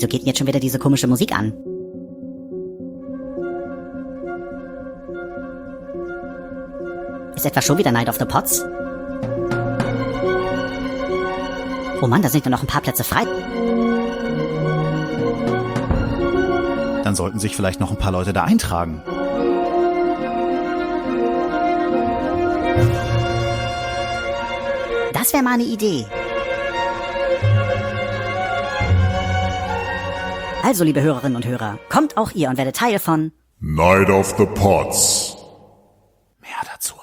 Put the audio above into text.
Wieso geht denn jetzt schon wieder diese komische Musik an? Ist etwa schon wieder Night of the Pots? Oh Mann, da sind ja noch ein paar Plätze frei. Dann sollten sich vielleicht noch ein paar Leute da eintragen. Das wäre mal eine Idee. Also, liebe Hörerinnen und Hörer, kommt auch ihr und werdet Teil von Night of the Pots. Mehr dazu